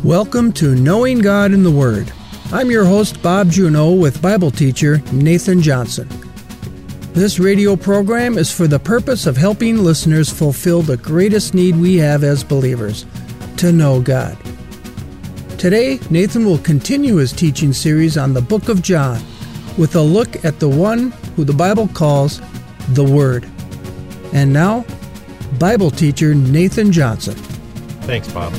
Welcome to Knowing God in the Word. I'm your host, Bob Juneau, with Bible teacher Nathan Johnson. This radio program is for the purpose of helping listeners fulfill the greatest need we have as believers, to know God. Today, Nathan will continue his teaching series on the book of John with a look at the one who the Bible calls the Word. And now, Bible teacher Nathan Johnson. Thanks, Bob.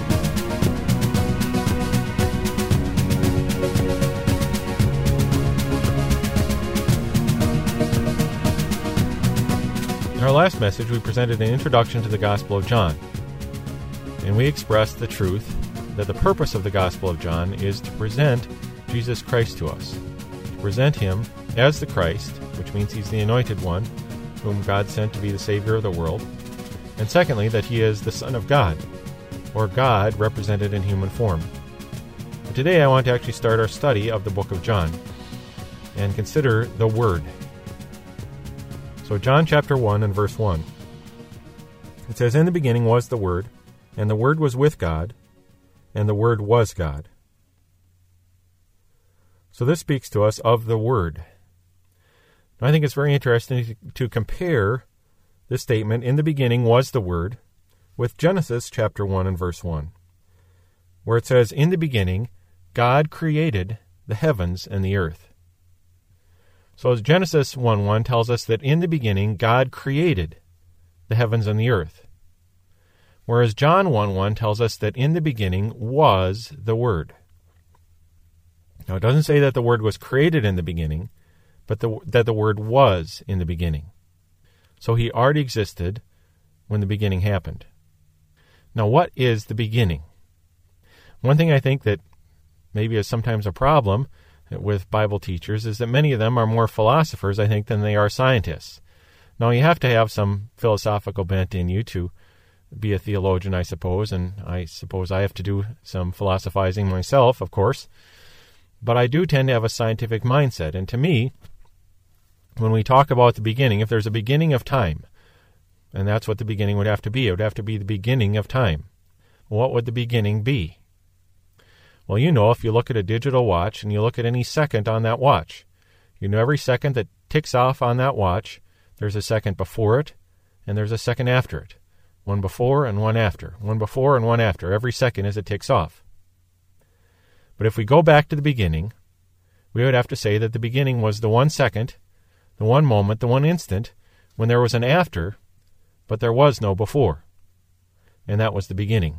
In our last message, we presented an introduction to the Gospel of John, and we expressed the truth that the purpose of the Gospel of John is to present Jesus Christ to us, to present him as the Christ, which means he's the anointed one, whom God sent to be the Savior of the world, and secondly, that he is the Son of God, or God represented in human form. But today I want to actually start our study of the book of John and consider the Word. So John chapter 1 and verse 1. It says, "In the beginning was the Word, and the Word was with God, and the Word was God." So this speaks to us of the Word. Now, I think it's very interesting to compare this statement, "In the beginning was the Word," with Genesis chapter 1 and verse 1, where it says, "In the beginning, God created the heavens and the earth." So as Genesis 1:1 tells us that in the beginning, God created the heavens and the earth, whereas John 1:1 tells us that in the beginning was the Word. Now, it doesn't say that the Word was created in the beginning, but that the Word was in the beginning. So he already existed when the beginning happened. Now, what is the beginning? One thing I think that maybe is sometimes a problem with Bible teachers is that many of them are more philosophers, I think, than they are scientists. Now, you have to have some philosophical bent in you to be a theologian, I suppose, and I suppose I have to do some philosophizing myself, of course. But I do tend to have a scientific mindset, and to me, when we talk about the beginning, if there's a beginning of time, and that's what the beginning would have to be, it would have to be the beginning of time. What would the beginning be? Well, you know, if you look at a digital watch and you look at any second on that watch, you know every second that ticks off on that watch, there's a second before it, and there's a second after it. One before and one after. One before and one after, every second as it ticks off. But if we go back to the beginning, we would have to say that the beginning was the 1 second, the 1 moment, the 1 instant, when there was an after, but there was no before. And that was the beginning.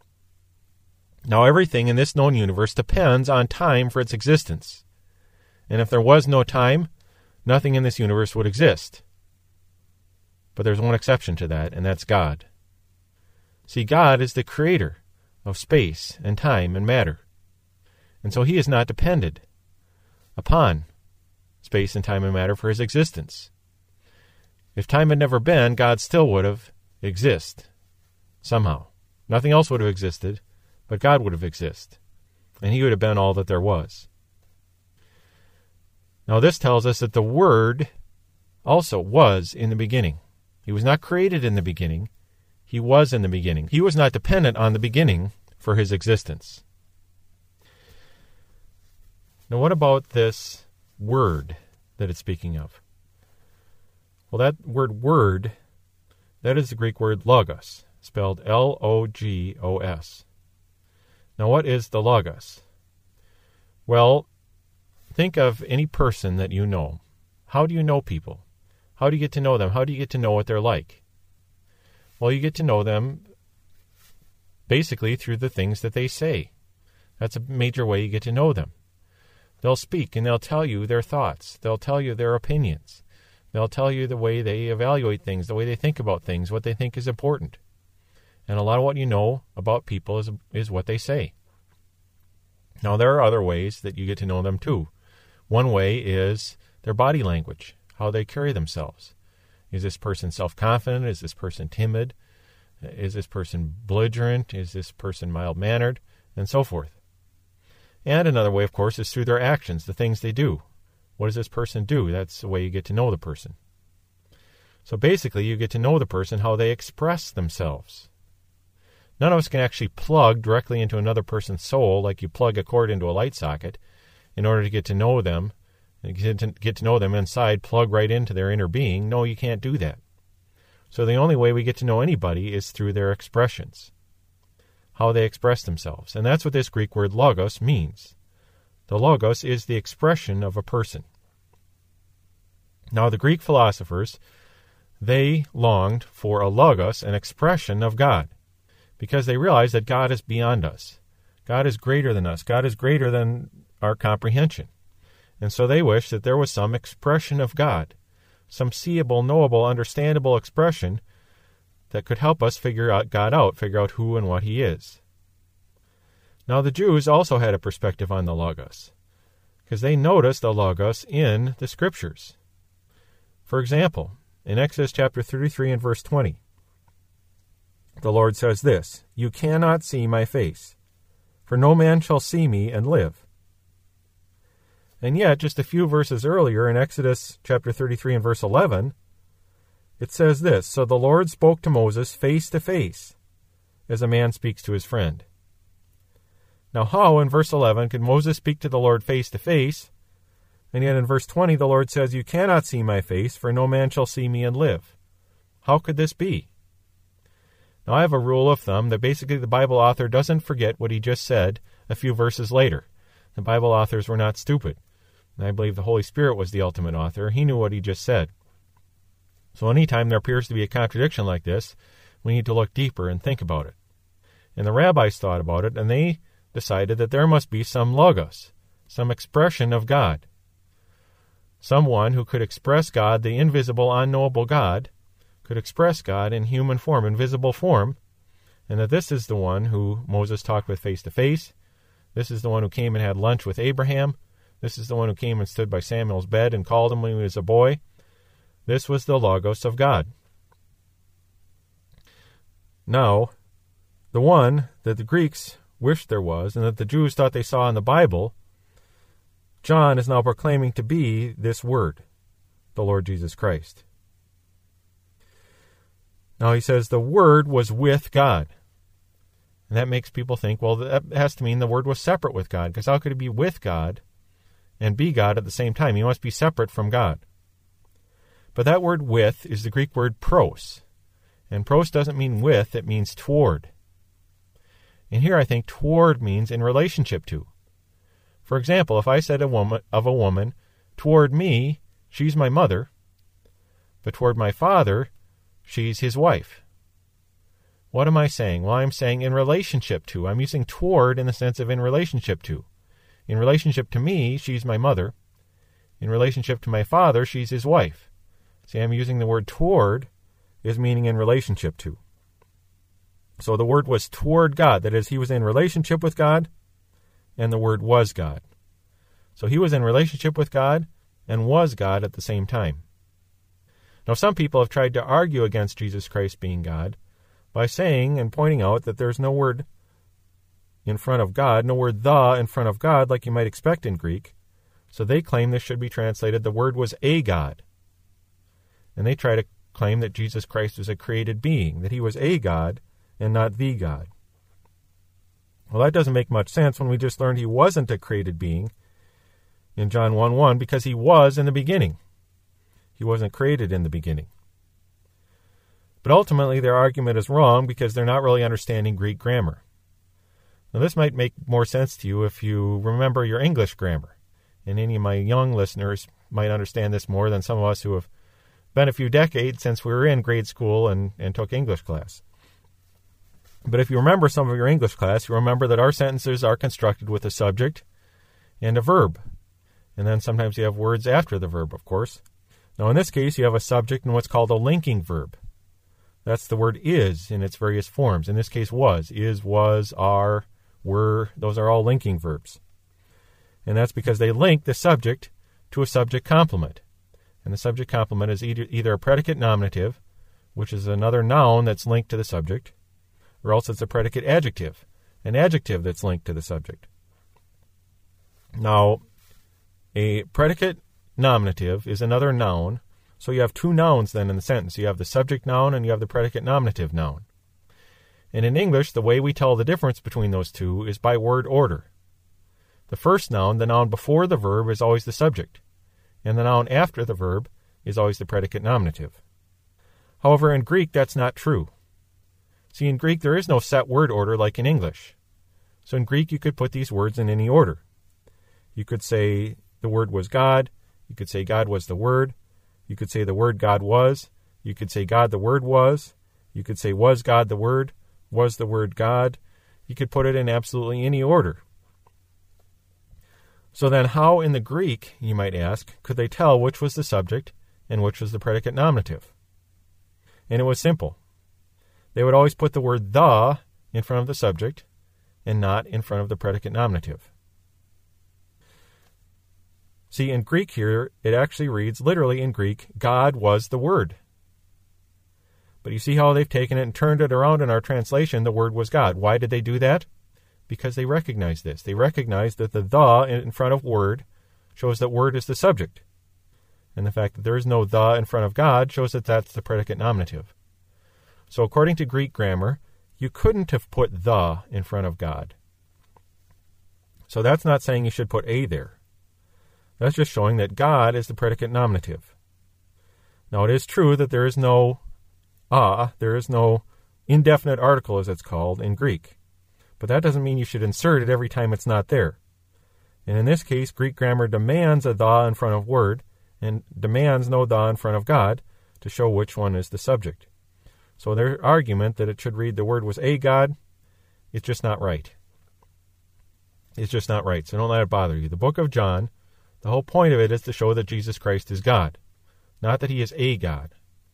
Now, everything in this known universe depends on time for its existence. And if there was no time, nothing in this universe would exist. But there's one exception to that, and that's God. See, God is the creator of space and time and matter. And so he is not dependent upon space and time and matter for his existence. If time had never been, God still would have existed somehow. Nothing else would have existed, but God would have existed, and he would have been all that there was. Now this tells us that the Word also was in the beginning. He was not created in the beginning. He was in the beginning. He was not dependent on the beginning for his existence. Now what about this Word that it's speaking of? Well, that word word, that is the Greek word logos, spelled Logos. Now, what is the logos? Well, think of any person that you know. How do you know people? How do you get to know them? How do you get to know what they're like? Well, you get to know them basically through the things that they say. That's a major way you get to know them. They'll speak and they'll tell you their thoughts. They'll tell you their opinions. They'll tell you the way they evaluate things, the way they think about things, what they think is important. And a lot of what you know about people is what they say. Now, there are other ways that you get to know them, too. One way is their body language, how they carry themselves. Is this person self-confident? Is this person timid? Is this person belligerent? Is this person mild-mannered? And so forth. And another way, of course, is through their actions, the things they do. What does this person do? That's the way you get to know the person. So basically, you get to know the person, how they express themselves. None of us can actually plug directly into another person's soul like you plug a cord into a light socket in order to get to know them. And get to know them inside, plug right into their inner being. No, you can't do that. So the only way we get to know anybody is through their expressions, how they express themselves. And that's what this Greek word logos means. The logos is the expression of a person. Now, the Greek philosophers, they longed for a logos, an expression of God, because they realized that God is beyond us. God is greater than us. God is greater than our comprehension. And so they wished that there was some expression of God, some seeable, knowable, understandable expression that could help us figure out God out, figure out who and what he is. Now, the Jews also had a perspective on the Logos, because they noticed the Logos in the Scriptures. For example, in Exodus chapter 33 and verse 20, the Lord says this, "You cannot see my face, for no man shall see me and live." And yet, just a few verses earlier, in Exodus chapter 33 and verse 11, it says this, "So the Lord spoke to Moses face to face, as a man speaks to his friend." Now, how in verse 11 could Moses speak to the Lord face to face, and yet in verse 20 the Lord says, "You cannot see my face, for no man shall see me and live"? How could this be? Now, I have a rule of thumb that basically the Bible author doesn't forget what he just said a few verses later. The Bible authors were not stupid. And I believe the Holy Spirit was the ultimate author. He knew what he just said. So anytime there appears to be a contradiction like this, we need to look deeper and think about it. And the rabbis thought about it, and they decided that there must be some logos, some expression of God. Someone who could express God, the invisible, unknowable God, could express God in human form, in visible form, and that this is the one who Moses talked with face to face. This is the one who came and had lunch with Abraham. This is the one who came and stood by Samuel's bed and called him when he was a boy. This was the Logos of God. Now, the one that the Greeks wished there was and that the Jews thought they saw in the Bible, John is now proclaiming to be this Word, the Lord Jesus Christ. Now he says the Word was with God. And that makes people think, well, that has to mean the Word was separate with God, because how could it be with God and be God at the same time? He must be separate from God. But that word with is the Greek word pros. And pros doesn't mean with, it means toward. And here I think toward means in relationship to. For example, if I said of a woman, toward me, she's my mother, but toward my father, she's his wife. What am I saying? Well, I'm saying in relationship to. I'm using toward in the sense of in relationship to. In relationship to me, she's my mother. In relationship to my father, she's his wife. See, I'm using the word toward as meaning in relationship to. So the word was toward God. That is, he was in relationship with God, and the word was God. So he was in relationship with God and was God at the same time. Now, some people have tried to argue against Jesus Christ being God by saying and pointing out that there's no word in front of God, no word the in front of God like you might expect in Greek. So they claim this should be translated, the word was a God. And they try to claim that Jesus Christ was a created being, that he was a God and not the God. Well, that doesn't make much sense when we just learned he wasn't a created being in John 1:1 because he was in the beginning. He wasn't created in the beginning. But ultimately, their argument is wrong because they're not really understanding Greek grammar. Now, this might make more sense to you if you remember your English grammar. And any of my young listeners might understand this more than some of us who have been a few decades since we were in grade school and took English class. But if you remember some of your English class, you remember that our sentences are constructed with a subject and a verb. And then sometimes you have words after the verb, of course. Now, in this case, you have a subject and what's called a linking verb. That's the word is in its various forms. In this case, was. Is, was, are, were. Those are all linking verbs. And that's because they link the subject to a subject complement. And the subject complement is either a predicate nominative, which is another noun that's linked to the subject, or else it's a predicate adjective, an adjective that's linked to the subject. Now, a predicate nominative is another noun, so you have two nouns then in the sentence. You have the subject noun and you have the predicate nominative noun. And in English, the way we tell the difference between those two is by word order. The first noun, the noun before the verb, is always the subject, and the noun after the verb is always the predicate nominative. However, in Greek, that's not true. See, in Greek, there is no set word order like in English. So in Greek, you could put these words in any order. You could say the word was God. You could say God was the word. You could say the word God was. You could say God the word was. You could say was God the word. Was the word God. You could put it in absolutely any order. So then how in the Greek, you might ask, could they tell which was the subject and which was the predicate nominative? And it was simple. They would always put the word the in front of the subject and not in front of the predicate nominative. See, in Greek here, it actually reads, literally in Greek, God was the Word. But you see how they've taken it and turned it around in our translation, the Word was God. Why did they do that? Because they recognize this. They recognize that the in front of Word shows that Word is the subject. And the fact that there is no the in front of God shows that that's the predicate nominative. So according to Greek grammar, you couldn't have put the in front of God. So that's not saying you should put a there. That's just showing that God is the predicate nominative. Now it is true that there is no there is no indefinite article, as it's called, in Greek. But that doesn't mean you should insert it every time it's not there. And in this case, Greek grammar demands a the in front of word and demands no the in front of God to show which one is the subject. So their argument that it should read the word was a God, it's just not right. It's just not right, so don't let it bother you. The book of John, the whole point of it is to show that Jesus Christ is God, not that he is a God.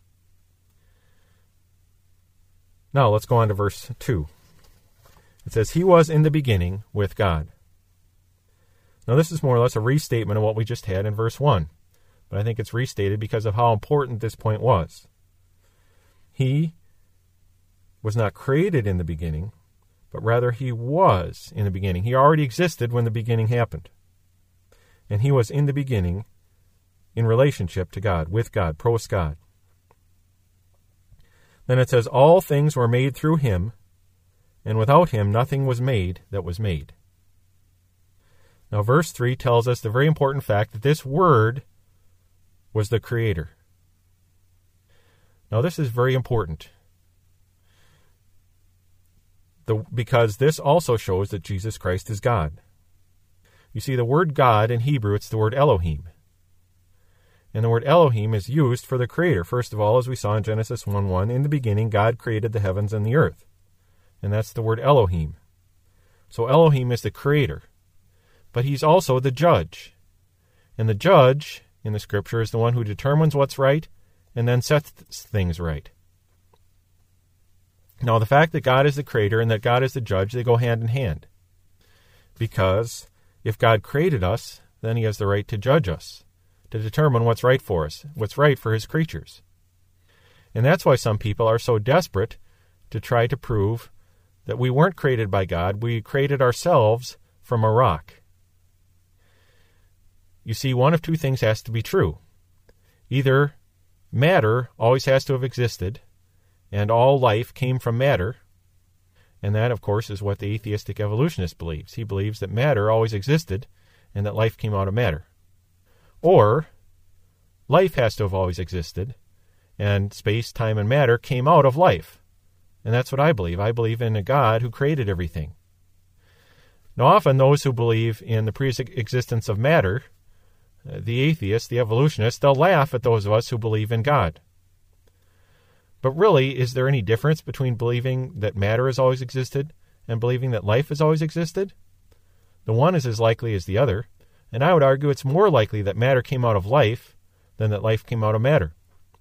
Now let's go on to verse 2. It says, he was in the beginning with God. Now this is more or less a restatement of what we just had in verse 1, but I think it's restated because of how important this point was. He was not created in the beginning, but rather he was in the beginning. He already existed when the beginning happened. And he was in the beginning in relationship to God, with God, pros God. Then it says, all things were made through him, and without him nothing was made that was made. Now verse 3 tells us the very important fact that this Word was the Creator. Now this is very important, because this also shows that Jesus Christ is God. You see, the word God in Hebrew, it's the word Elohim. And the word Elohim is used for the Creator. First of all, as we saw in Genesis 1:1, in the beginning God created the heavens and the earth. And that's the word Elohim. So Elohim is the Creator. But he's also the judge. And the judge in the Scripture is the one who determines what's right and then sets things right. Now, the fact that God is the Creator and that God is the judge, they go hand in hand. Because if God created us, then he has the right to judge us, to determine what's right for us, what's right for his creatures. And that's why some people are so desperate to try to prove that we weren't created by God, we created ourselves from a rock. You see, one of two things has to be true. Either matter always has to have existed, and all life came from matter, and that, of course, is what the atheistic evolutionist believes. He believes that matter always existed, and that life came out of matter. Or, life has to have always existed, and space, time, and matter came out of life. And that's what I believe. I believe in a God who created everything. Now, often those who believe in the pre-existence of matter, the atheists, the evolutionists, they'll laugh at those of us who believe in God. But really, is there any difference between believing that matter has always existed and believing that life has always existed? The one is as likely as the other, and I would argue it's more likely that matter came out of life than that life came out of matter.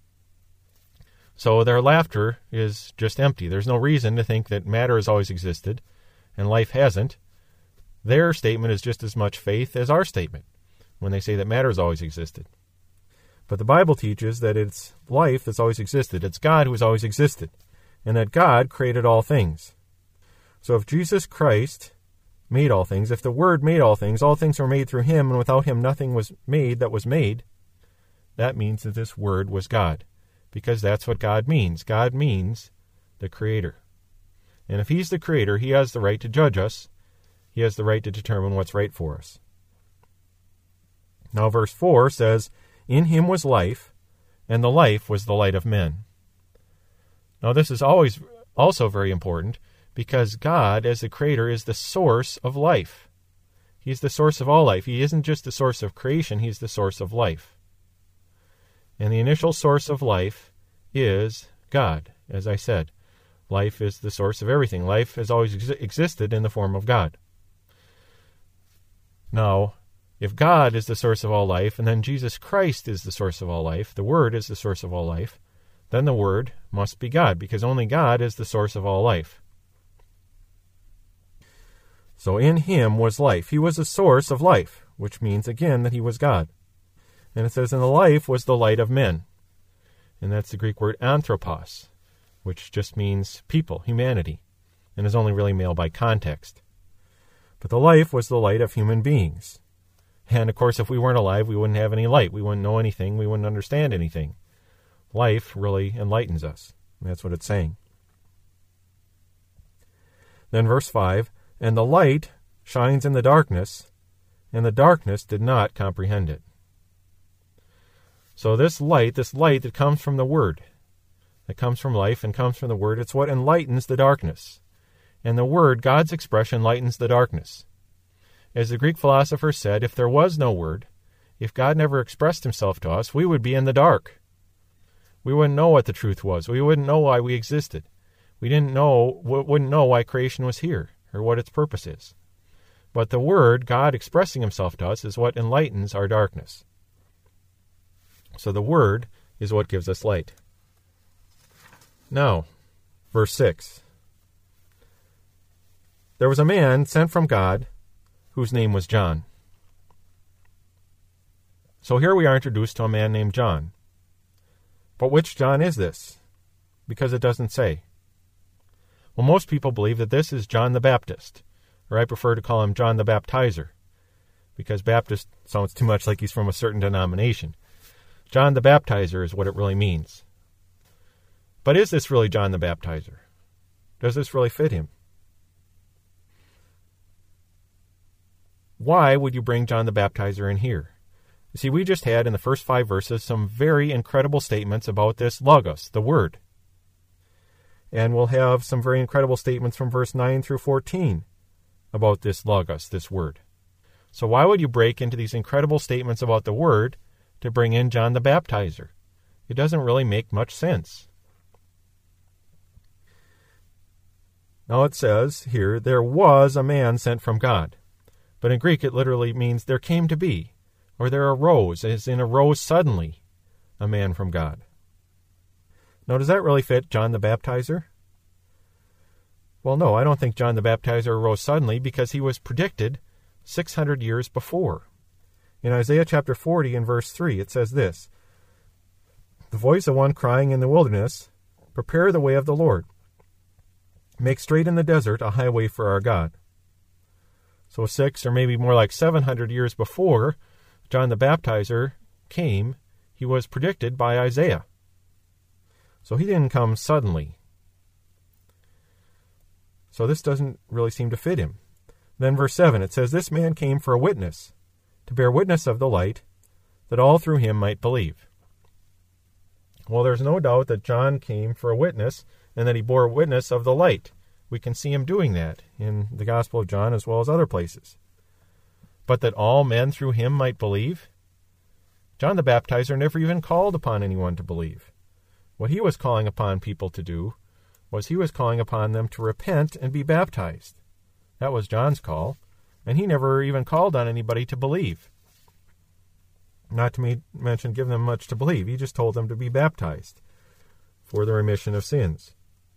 So their laughter is just empty. There's no reason to think that matter has always existed and life hasn't. Their statement is just as much faith as our statement when they say that matter has always existed. But the Bible teaches that it's life that's always existed. It's God who has always existed, and that God created all things. So if Jesus Christ made all things, if the Word made all things were made through him, and without him nothing was made that was made, that means that this Word was God, because that's what God means. God means the Creator. And if he's the creator, he has the right to judge us. He has the right to determine what's right for us. Now verse 4 says, "In him was life, and the life was the light of men." Now this is always also very important, because God, as the creator, is the source of life. He's the source of all life. He isn't just the source of creation, he's the source of life. And the initial source of life is God, as I said. Life is the source of everything. Life has always existed in the form of God. Now, if God is the source of all life, and then Jesus Christ is the source of all life, the Word is the source of all life, then the Word must be God, because only God is the source of all life. So in him was life. He was the source of life, which means, again, that he was God. And it says, and the life was the light of men. And that's the Greek word anthropos, which just means people, humanity, and is only really male by context. But the life was the light of human beings. And, of course, if we weren't alive, we wouldn't have any light. We wouldn't know anything. We wouldn't understand anything. Life really enlightens us. And that's what it's saying. Then verse 5, "And the light shines in the darkness, and the darkness did not comprehend it." So this light that comes from the Word, that comes from life and comes from the Word, it's what enlightens the darkness. And the Word, God's expression, lightens the darkness. As the Greek philosopher said, if there was no Word, if God never expressed himself to us, we would be in the dark. We wouldn't know what the truth was. We wouldn't know why we existed. We wouldn't know why creation was here, or what its purpose is. But the Word, God expressing himself to us, is what enlightens our darkness. So the Word is what gives us light. Now, verse 6. "There was a man sent from God, whose name was John." So here we are introduced to a man named John. But which John is this? Because it doesn't say. Well, most people believe that this is John the Baptist, or I prefer to call him John the Baptizer, because Baptist sounds too much like he's from a certain denomination. John the Baptizer is what it really means. But is this really John the Baptizer? Does this really fit him? Why would you bring John the Baptizer in here? You see, we just had in the first 5 verses some very incredible statements about this Logos, the Word. And we'll have some very incredible statements from verse 9 through 14 about this Logos, this Word. So why would you break into these incredible statements about the Word to bring in John the Baptizer? It doesn't really make much sense. Now it says here, "There was a man sent from God." But in Greek it literally means there came to be, or there arose, as in arose suddenly, a man from God. Now, does that really fit John the Baptizer? Well, no, I don't think John the Baptizer arose suddenly, because he was predicted 600 years before. In Isaiah chapter 40 and verse 3, it says this, "The voice of one crying in the wilderness, prepare the way of the Lord. Make straight in the desert a highway for our God." So 6 or maybe more like 700 years before John the Baptizer came, he was predicted by Isaiah. So he didn't come suddenly. So this doesn't really seem to fit him. Then verse 7, it says, "This man came for a witness, to bear witness of the light, that all through him might believe." Well, there's no doubt that John came for a witness, and that he bore witness of the light. We can see him doing that in the Gospel of John as well as other places. But that all men through him might believe? John the Baptizer never even called upon anyone to believe. What he was calling upon people to do was he was calling upon them to repent and be baptized. That was John's call, and he never even called on anybody to believe. Not to mention give them much to believe. He just told them to be baptized for the remission of sins.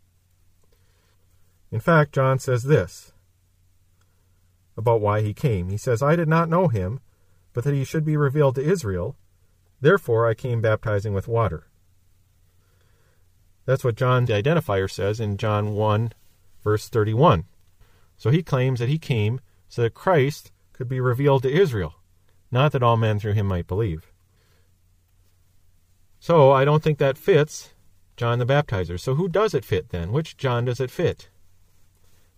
In fact, John says this about why he came. He says, "I did not know him, but that he should be revealed to Israel. Therefore I came baptizing with water." That's what John the identifier says in John 1, verse 31. So he claims that he came so that Christ could be revealed to Israel, not that all men through him might believe. So I don't think that fits John the Baptizer. So who does it fit then? Which John does it fit?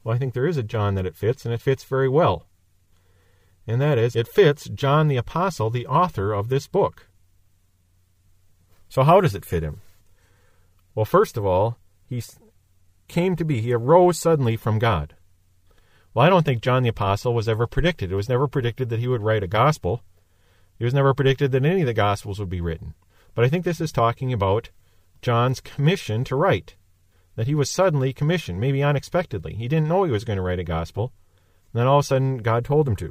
Well, I think there is a John that it fits, and it fits very well. And that is, it fits John the Apostle, the author of this book. So how does it fit him? Well, first of all, he arose suddenly from God. Well, I don't think John the Apostle was ever predicted. It was never predicted that he would write a gospel. It was never predicted that any of the gospels would be written. But I think this is talking about John's commission to write, that he was suddenly commissioned, maybe unexpectedly. He didn't know he was going to write a gospel, and then all of a sudden God told him to.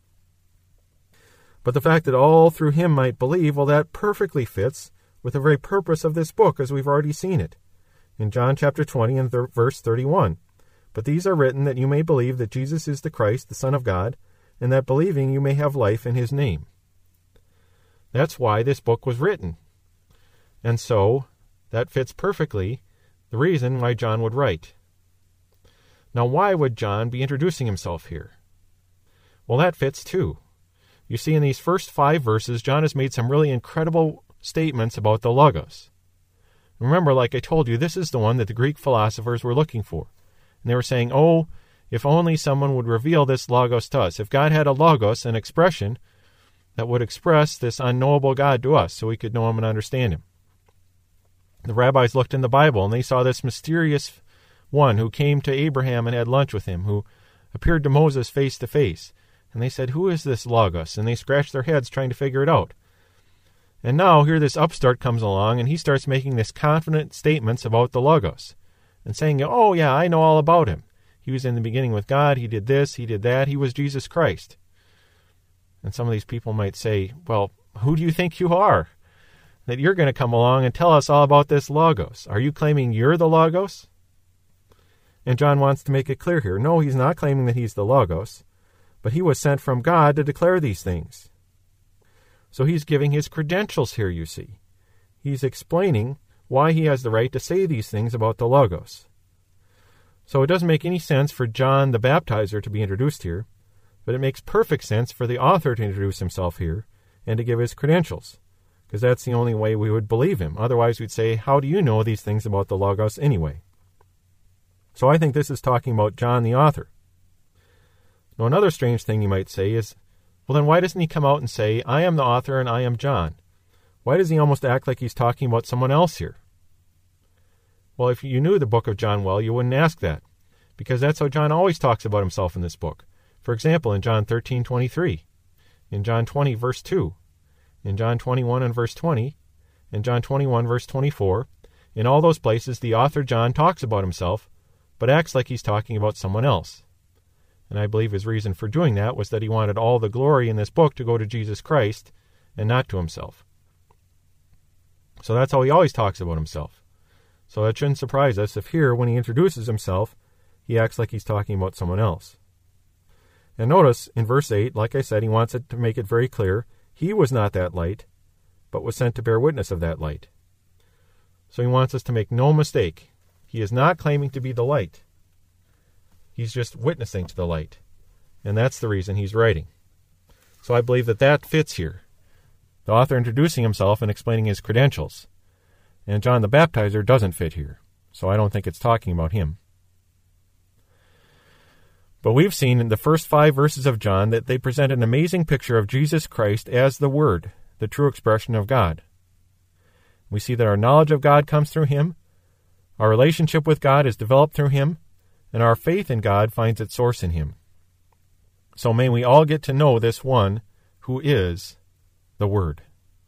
But the fact that all through him might believe, well, that perfectly fits with the very purpose of this book, as we've already seen it. In John chapter 20 and verse 31, "But these are written that you may believe that Jesus is the Christ, the Son of God, and that believing you may have life in his name." That's why this book was written. And so, that fits perfectly the reason why John would write. Now, why would John be introducing himself here? Well, that fits too. You see, in these first 5 verses, John has made some really incredible statements about the Logos. Remember, like I told you, this is the one that the Greek philosophers were looking for. And they were saying, oh, if only someone would reveal this Logos to us. If God had a Logos, an expression that would express this unknowable God to us so we could know him and understand him. The rabbis looked in the Bible and they saw this mysterious one who came to Abraham and had lunch with him, who appeared to Moses face to face. And they said, who is this Logos? And they scratched their heads trying to figure it out. And now here this upstart comes along and he starts making this confident statements about the Logos and saying, oh yeah, I know all about him. He was in the beginning with God. He did this, he did that. He was Jesus Christ. And some of these people might say, well, who do you think you are, that you're going to come along and tell us all about this Logos? Are you claiming you're the Logos? And John wants to make it clear here. No, he's not claiming that he's the Logos, but he was sent from God to declare these things. So he's giving his credentials here, you see. He's explaining why he has the right to say these things about the Logos. So it doesn't make any sense for John the Baptizer to be introduced here, but it makes perfect sense for the author to introduce himself here and to give his credentials, because that's the only way we would believe him. Otherwise we'd say, how do you know these things about the Logos anyway? So I think this is talking about John the author. Now another strange thing you might say is, well then why doesn't he come out and say, I am the author and I am John? Why does he almost act like he's talking about someone else here? Well, if you knew the book of John well, you wouldn't ask that, because that's how John always talks about himself in this book. For example, in John 13:23, in John 20, verse 2, in John 21 and verse 20, in John 21, verse 24, in all those places the author John talks about himself, but acts like he's talking about someone else. And I believe his reason for doing that was that he wanted all the glory in this book to go to Jesus Christ and not to himself. So that's how he always talks about himself. So that shouldn't surprise us if here, when he introduces himself, he acts like he's talking about someone else. And notice, in verse 8, like I said, he wants it to make it very clear, he was not that light, but was sent to bear witness of that light. So he wants us to make no mistake. He is not claiming to be the light. He's just witnessing to the light. And that's the reason he's writing. So I believe that that fits here. The author introducing himself and explaining his credentials. And John the Baptizer doesn't fit here. So I don't think it's talking about him. But we've seen in the first 5 verses of John that they present an amazing picture of Jesus Christ as the Word, the true expression of God. We see that our knowledge of God comes through him, our relationship with God is developed through him, and our faith in God finds its source in him. So may we all get to know this one who is the Word.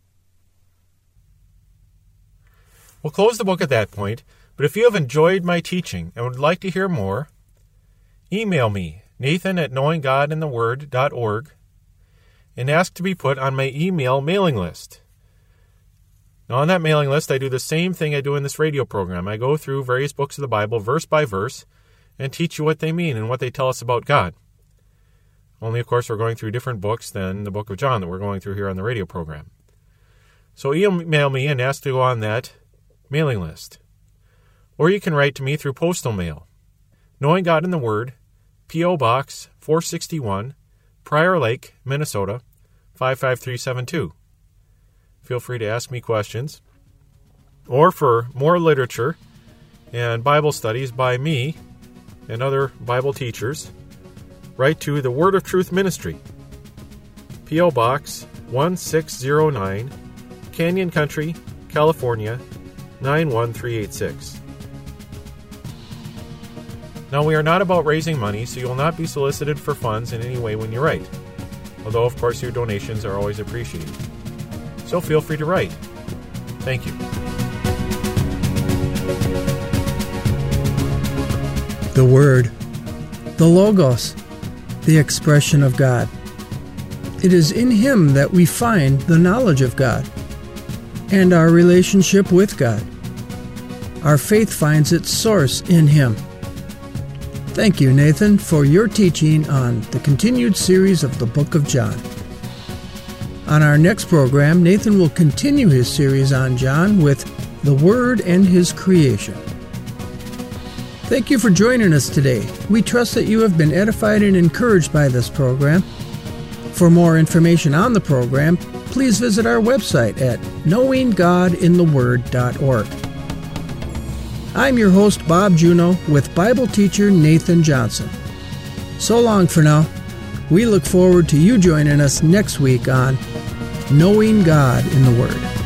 We'll close the book at that point, but if you have enjoyed my teaching and would like to hear more, email me, nathan@knowinggodintheword.org, and ask to be put on my email mailing list. Now, on that mailing list, I do the same thing I do in this radio program. I go through various books of the Bible, verse by verse, and teach you what they mean and what they tell us about God. Only, of course, we're going through different books than the book of John that we're going through here on the radio program. So email me and ask to go on that mailing list. Or you can write to me through postal mail. Knowing God in the Word, P.O. Box 461, Prior Lake, Minnesota, 55372. Feel free to ask me questions. Or for more literature and Bible studies by me, and other Bible teachers, write to the Word of Truth Ministry, P.O. Box 1609, Canyon Country, California, 91386. Now, we are not about raising money, so you will not be solicited for funds in any way when you write, although, of course, your donations are always appreciated. So feel free to write. Thank you. The Word, the Logos, the expression of God. It is in Him that we find the knowledge of God and our relationship with God. Our faith finds its source in Him. Thank you, Nathan, for your teaching on the continued series of the Book of John. On our next program, Nathan will continue his series on John with the Word and His creation. Thank you for joining us today. We trust that you have been edified and encouraged by this program. For more information on the program, please visit our website at knowinggodintheword.org. I'm your host, Bob Juneau, with Bible teacher Nathan Johnson. So long for now. We look forward to you joining us next week on Knowing God in the Word.